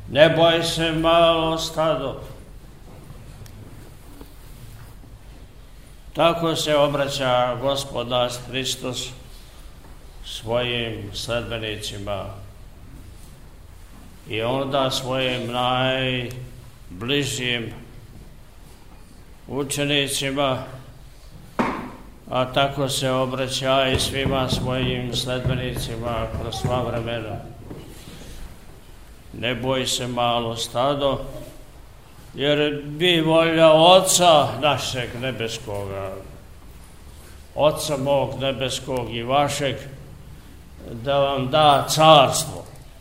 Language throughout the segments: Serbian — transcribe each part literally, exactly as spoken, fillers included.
Ne boj se, malo stado. Tako se obraća Gospod naš Hristos svojim sledbenicima i onda svojim najbližim učenicima, a tako se obraća i svima svojim sledbenicima kroz sva vremena. Ne boj se, malo stado, jer bi volja Oca našeg nebeskoga, Oca mog nebeskog i vašeg, da vam da carstvo.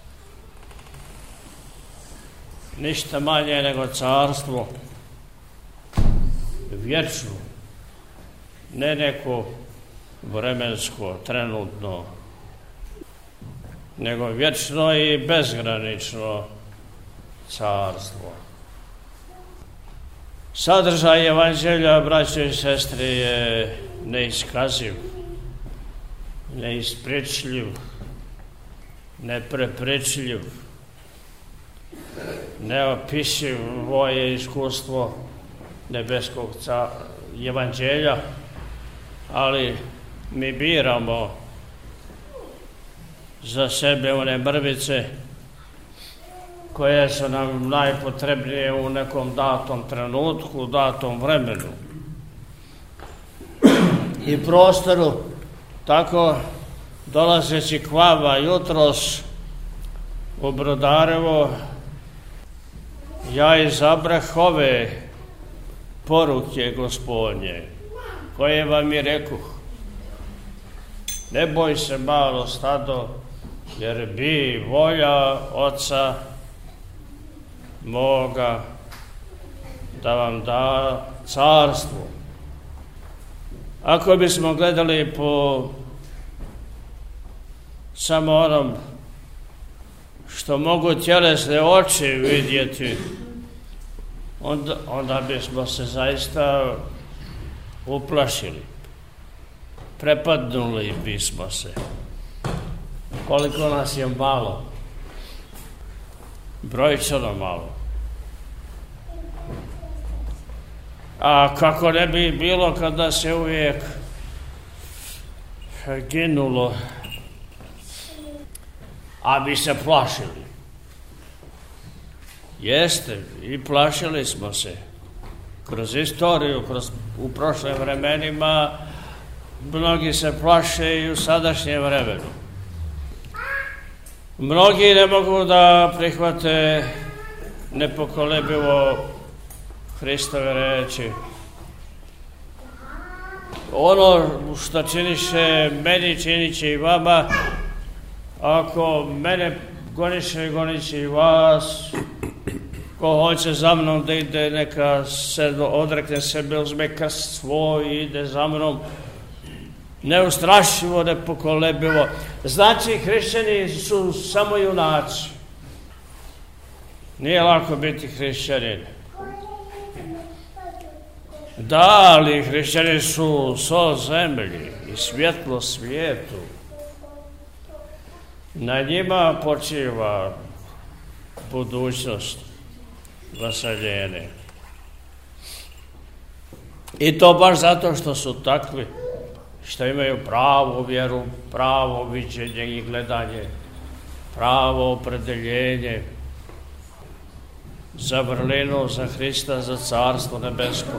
Ništa manje nego carstvo, vječno, ne neko vremensko, trenutno, nego vječno i bezgranično carstvo. Sadržaj evanđelja, braćo i sestre, je neiskaziv, neispričljiv, neprepričljiv, neopisivo je iskustvo nebeskog evanđelja, ali mi biramo za sebe one mrvice koje su nam najpotrebnije u nekom datom trenutku, u datom vremenu i prostoru. Tako, dolazeći k vama jutros u Brodarevo, ja izabrah ove poruke Gospodnje, koje vam i rekuh. Ne boj se, malo stado, jer bi volja Oca moga da vam da carstvo. Ako bismo gledali po samo onom što mogu tjelesne oči vidjeti, onda, onda bismo se zaista uplašili. Prepadnuli bismo se. Koliko nas je malo. Brojčano malo. A kako ne bi bilo kada se uvijek ginulo, a bi se plašili. Jeste, i plašili smo se. Kroz istoriju, kroz, u prošlim vremenima, mnogi se plaše i u sadašnjem vremenu. Mnogi ne mogu da prihvate nepokolebivo Hristove reči. Ono što činiše meni, činit će i vama. Ako mene goniše, gonit će i vas. Ko hoće za mnom da ide, neka se odrekne sebe, uzme krst svoj i ide za mnom. Neustrašivo, nepokolebivo. Znači, hrišćani su samo junaci. Nije lako biti hrišćanin. Da, ali hrišćani su sol zemlji i svjetlo svijetu. Na njima počiva budućnost vaseljene. I to baš zato što su takvi, što imaju pravu vjeru, pravo viđenje i gledanje, pravo opredeljenje za vrlinu, za Hrista, za carstvo nebesko.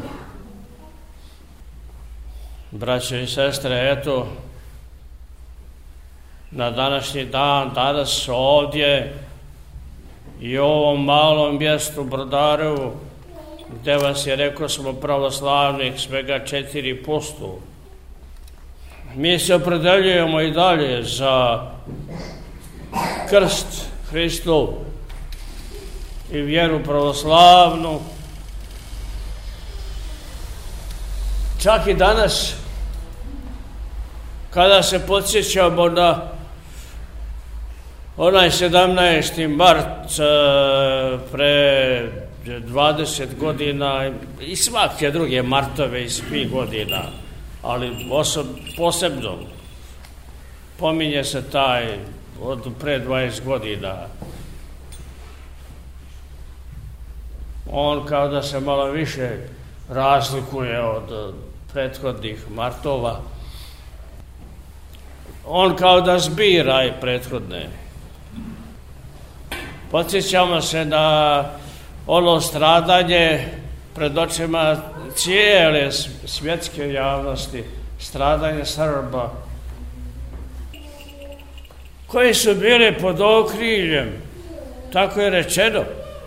Braćo i sestre, eto, na današnji dan, danas ovdje i u ovom malom mjestu Brodarevu, gdje vas je, rekao smo, pravoslavnih svega četiri posto. Mi se opredeljujemo i dalje za krst Hristov i vjeru pravoslavnu. Čak i danas, kada se podsjećamo na onaj sedamnaesti mart pre dvadeset godina i svake druge martove iz svih godina, ali osob, posebno pominje se taj od pre dvadeset godina. on kao da se malo više razlikuje od prethodnih martova. On kao da zbira i prethodne. Podsjećamo se na ono stradanje pred očima cijele svjetske javnosti, stradanje Srba, koji su bili pod okriljem, tako je rečeno,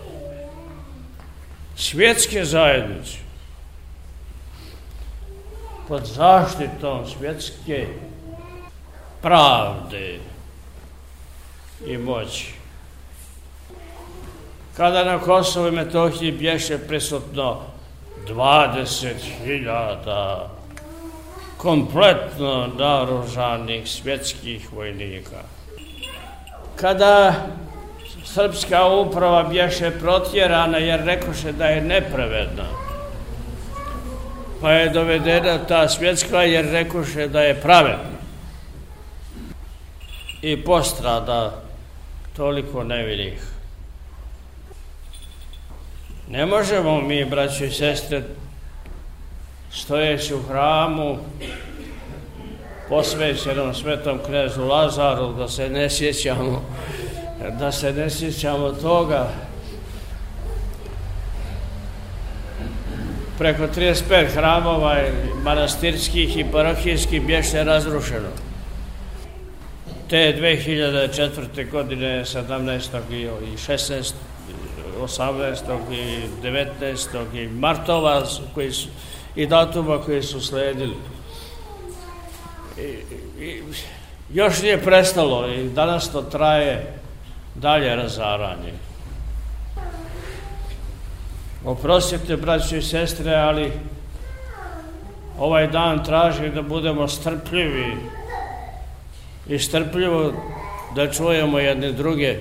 svjetske zajednice, pod zaštitom svjetske pravde i moći. Kada na Kosovu i Metohiji bješe prisutno dvadeset hiljada kompletno naoružanih svjetskih vojnika. Kada srpska uprava bješe protjerana jer rekoše da je nepravedna, pa je dovedena ta svjetska jer rekoše da je pravedna. I postrada toliko nevinih. Ne možemo mi, braćo i sestre, stojeći u hramu posvećenom svetom knezu Lazaru, da se ne sjećamo, da se ne sjećamo toga. Preko trideset pet hramova manastirskih i parohijskih bješe razrušeno. Te dve hiljade četvrte. godine, sedamnaestog i šesnaestog osamnaestog i devetnaestog i martova koji su, i datuma koji su sledili. I, i, još nije prestalo i danas to traje dalje razaranje. Oprostite, braćo i sestre, ali ovaj dan traži da budemo strpljivi i strpljivo da čujemo jedne druge.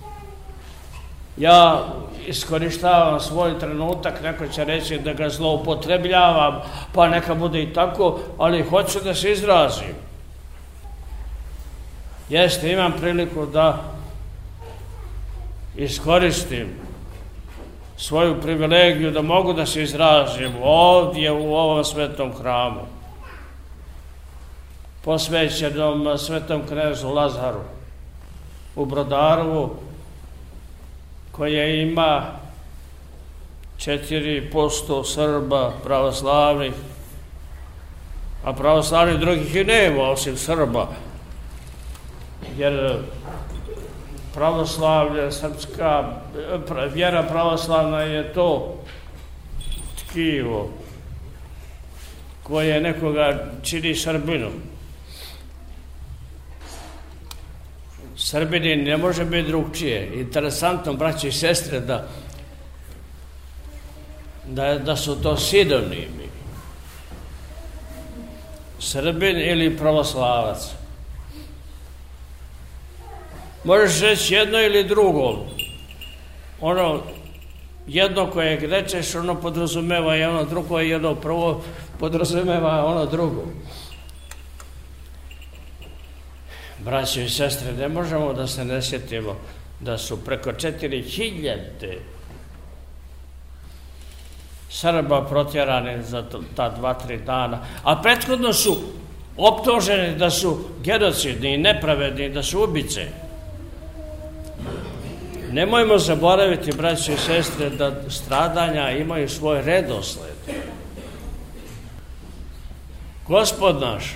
Ja iskorištavam svoj trenutak, neko će reći da ga zloupotrebljavam, pa neka bude i tako, ali hoću da se izrazim. Jeste, imam priliku da iskoristim svoju privilegiju da mogu da se izrazim ovdje u ovom svetom hramu, posvećenom svetom knezu Lazaru u Brodarevu, koje ima četiri posto Srba pravoslavnih, a pravoslavnih drugih i nema osim Srba, jer pravoslavlje, srpska vjera pravoslavna je to tkivo koje nekoga čini Srbinom. Srbini ne može biti drugčije. Interesantno, braći i sestre, da, da, da su to sinonimi. Srbin ili pravoslavac. Možeš reći jedno ili drugo. Ono, jedno koje rečeš, ono podrazumeva i ono drugo, i jedno prvo podrazumeva ono drugo. Braćo i sestre, ne možemo da se ne sjetimo da su preko četiri hiljade Srba protjerani za ta dva, tri dana, a prethodno su optuženi da su genocidni i nepravedni, da su ubice. Nemojmo zaboraviti, braćo i sestre, da stradanja imaju svoj redosled. Gospod naš,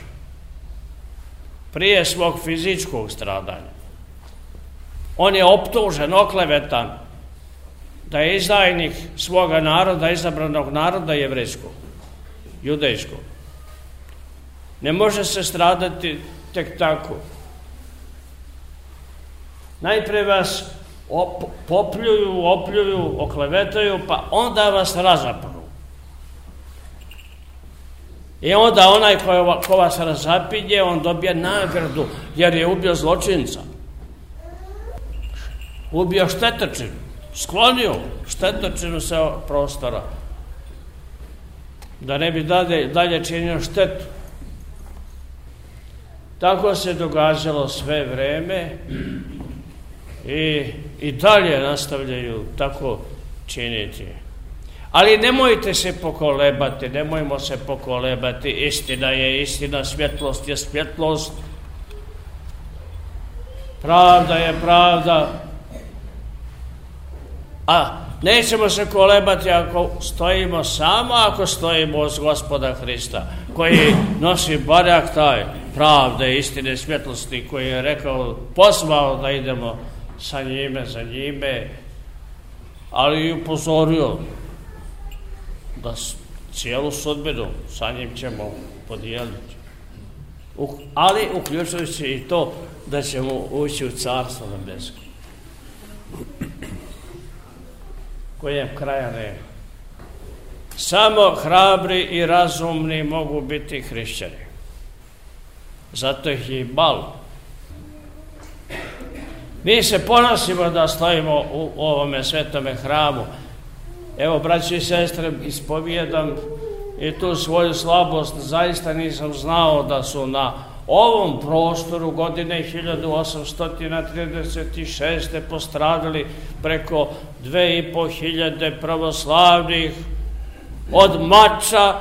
prije svog fizičkog stradanja, on je optužen, oklevetan, da je izdajnik svoga naroda, izabranog naroda jevrejskog, judejskog. Ne može se stradati tek tako. Najprije vas op popljuju, opljuju, oklevetaju, pa onda vas razapnu. I onda onaj ko, ko vas razapinje, on dobije nagradu, jer je ubio zločinca. Ubio štetočinu, sklonio štetočinu sa prostora, da ne bi dalje, dalje činio štetu. Tako se događalo sve vreme i, i dalje nastavljaju tako činiti. Ali nemojte se pokolebati, nemojmo se pokolebati, istina je istina, svjetlost je svjetlost, pravda je pravda, a nećemo se kolebati ako stojimo samo, ako stojimo uz Gospoda Hrista, koji nosi barjak taj pravde, istine, svjetlosti, koji je rekao, pozvao da idemo sa njime, za njime, ali i upozorio da cijelu sudbinu sa njim ćemo podijeliti. Ali uključujući i to da ćemo ući u carstvo nebesko, kojem kraja nema. Samo hrabri i razumni mogu biti hrišćani. Zato ih je i malo. Mi se ponosimo da stojimo u ovome svetome hramu. Evo, braći i sestre, ispovijedam i tu svoju slabost. Zaista nisam znao da su na ovom prostoru godine hiljadu osamsto trideset šeste postradali preko dve i po hiljade pravoslavnih od mača,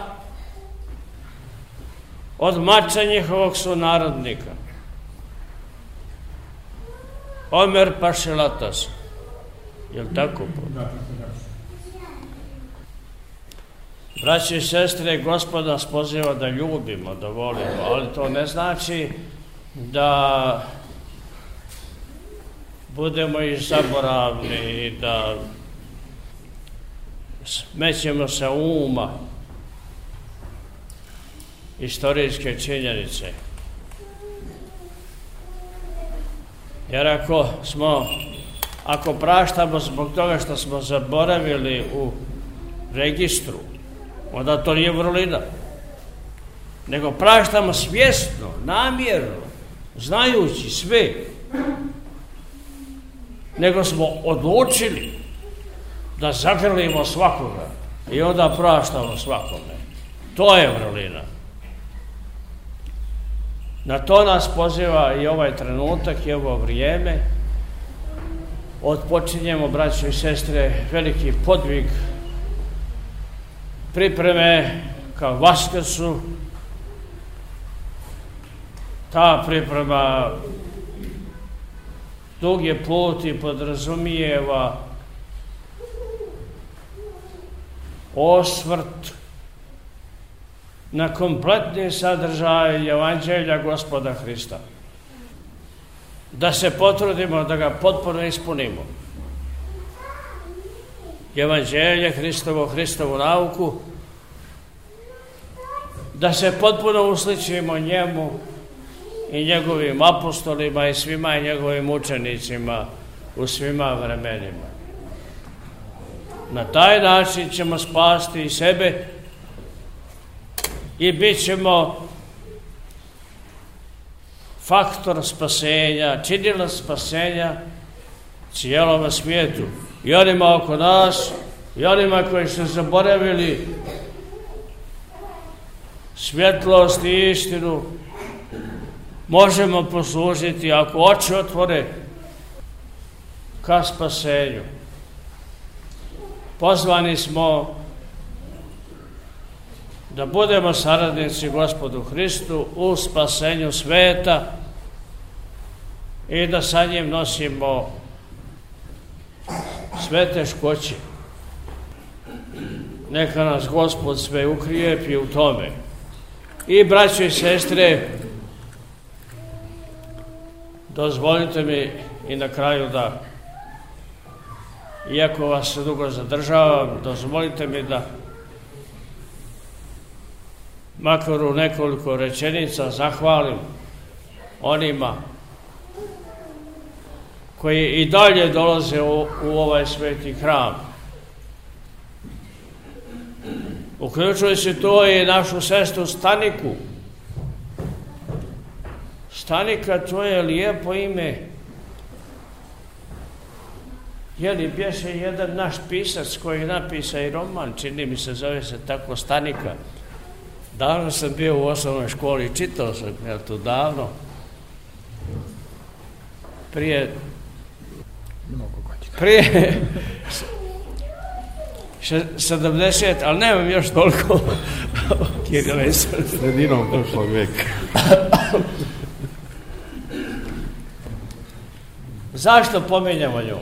od mača njihovog sunarodnika. Omer Pašilatas. Je li tako? Braći i sestre, Gospod nas poziva da ljubimo, da volimo, ali to ne znači da budemo i zaboravni i da smećemo sa uma istorijske činjenice. Jer ako smo, ako praštamo zbog toga što smo zaboravili u registru, onda to nije vrlina. Nego praštamo svjesno, namjerno, znajući sve. Nego smo odlučili da zagrlimo svakoga i onda praštamo svakome. To je vrlina. Na to nas poziva i ovaj trenutak i ovo vrijeme. Odpočinjemo, braćo i sestre, veliki podvig pripreme ka Vaskrsu. Ta priprema dug je put i podrazumijeva osvrt na kompletni sadržaj Evanđelja Gospoda Hrista. Da se potrudimo da ga potpuno ispunimo. Evanđelje Hristovo, Hristovu nauku, da se potpuno usličimo njemu i njegovim apostolima i svima njegovim učenicima u svima vremenima. Na taj način ćemo spasti i sebe i bit ćemo faktor spasenja, činilac spasenja cijelom svijetu. I onima oko nas, i onima koji su zaboravili svjetlost i istinu, možemo poslužiti, ako oči otvore, ka spasenju. Pozvani smo da budemo saradnici Gospodu Hristu u spasenju sveta i da sa njim nosimo sve teškoće. Neka nas Gospod sve ukrijepi u tome. I braćo i sestre, dozvolite mi i na kraju da, iako vas dugo zadržavam, dozvolite mi da makar u nekoliko rečenica zahvalim onima koji i dalje dolaze u, u ovaj sveti hram. Uključujući to i našu sestru Staniku. Stanika, to je lijepo ime. Je li bješe jedan naš pisac koji je napisao i roman, čini mi se, zove se tako Stanika. Davno sam bio u osnovnoj školi, čitao sam ja to davno. Prije, prije sedamdeset, ali nemam još toliko. Sredinom prošlog veka. Zašto pominjamo nju?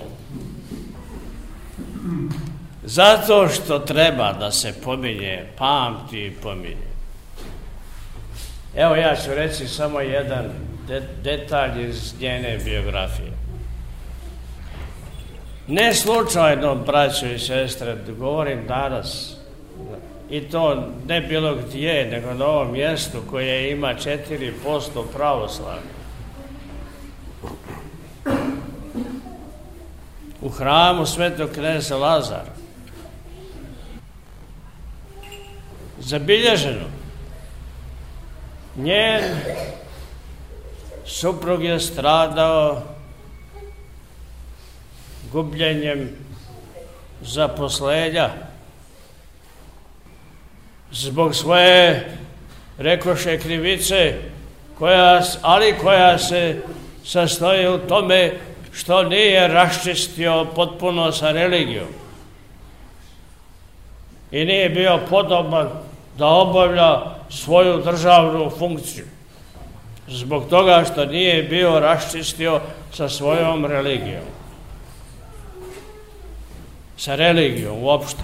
Zato što treba da se pominje, pamti i pominje. Evo ja ću reći samo jedan de- detalj iz njene biografije. Ne slučajno, braćo i sestre, govorim danas, i to ne bilo gdje, nego na ovom mjestu koje ima četiri posto pravoslavlja. U hramu svetog kneza Lazara. Zabilježeno. Njen suprug je stradao gubljenjem zaposlenja zbog svoje, rekoše, krivice, koja, ali koja se sastoji u tome što nije raščistio potpuno sa religijom i nije bio podoban da obavlja svoju državnu funkciju zbog toga što nije bio raščistio sa svojom religijom, sa religijom uopšte.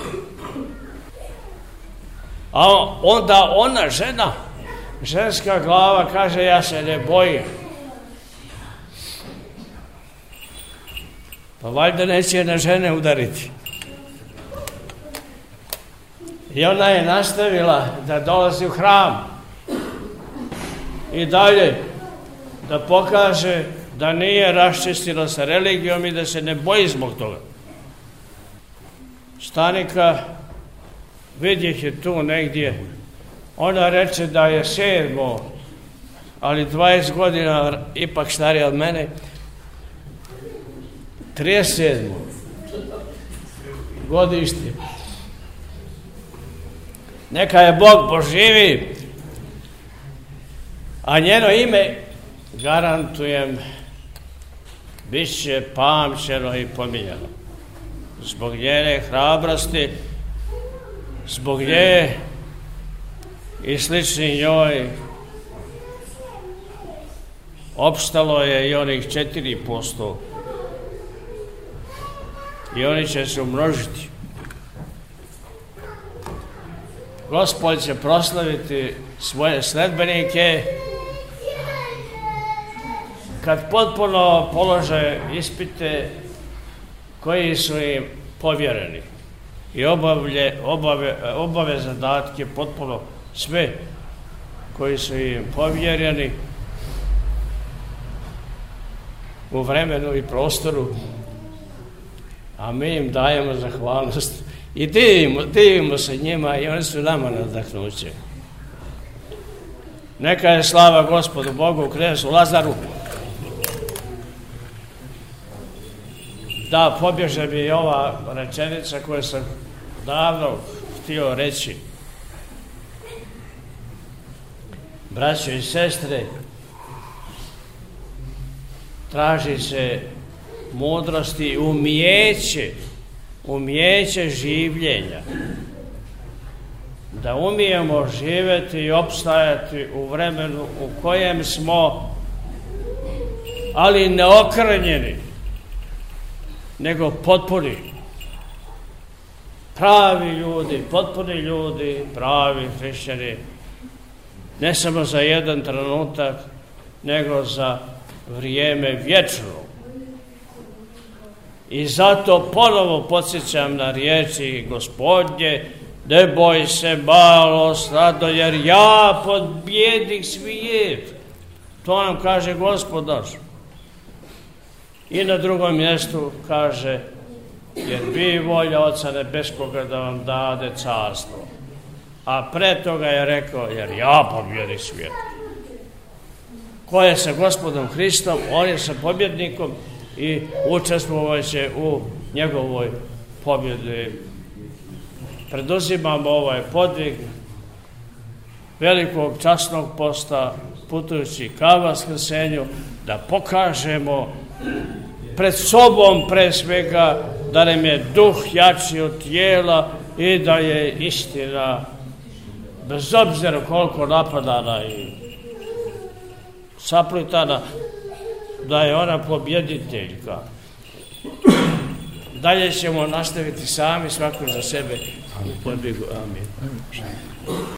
A onda ona žena, ženska glava, kaže: ja se ne bojim. Pa valjda neće na žene udariti. I ona je nastavila da dolazi u hram i dalje da pokaže da nije raščistila sa religijom i da se ne boji zbog toga. Stanika, vidjeh je tu negdje, ona reče da je sedmo, ali dvadeset godina ipak starija od mene, trideset sedmo godište. Neka je Bog poživi, a njeno ime, garantujem, bit će pamćeno i pominjano. Zbog njene hrabrosti, zbog nje i slični njoj, opstalo je i onih četiri posto i oni će se umnožiti. Gospod će proslaviti svoje sledbenike kad potpuno polože ispite koji su im povjereni i obavlje, obave, obave zadatke potpuno sve koji su im povjereni u vremenu i prostoru, a mi im dajemo zahvalnost i divimo, divimo se njima i oni su nama nadahnuće. Neka je slava Gospodu Bogu, knezu Lazaru. Da, pobježe mi ova rečenica koju sam davno htio reći. Braćo i sestre, traži se mudrosti i umijeće, umijeće življenja. Da umijemo živjeti i opstajati u vremenu u kojem smo, ali ne okrnjeni, nego potpuni. Pravi ljudi, potpuni ljudi, pravi hrišćani, ne samo za jedan trenutak, nego za vrijeme vječno. I zato ponovo podsjećam na riječi Gospodnje: ne boj se malo, strado, jer ja pobjedih svijet. To nam kaže Gospod naš. I na drugom mjestu kaže: jer bi volja Oca Nebeskoga da vam dade carstvo. A pre toga je rekao: jer ja pobjedih svijet. Ko je sa Gospodom Hristom, on je sa pobjednikom i učestvovat će u njegovoj pobjedi. Preduzimamo ovaj podvig velikog časnog posta, putujući ka Vaskrsenju, da pokažemo pred sobom pre svega da nam je duh jači od tijela i da je istina, bez obzira koliko napadana i saplitana, da je ona pobjediteljka. Dalje ćemo nastaviti sami, svako za sebe. Amin.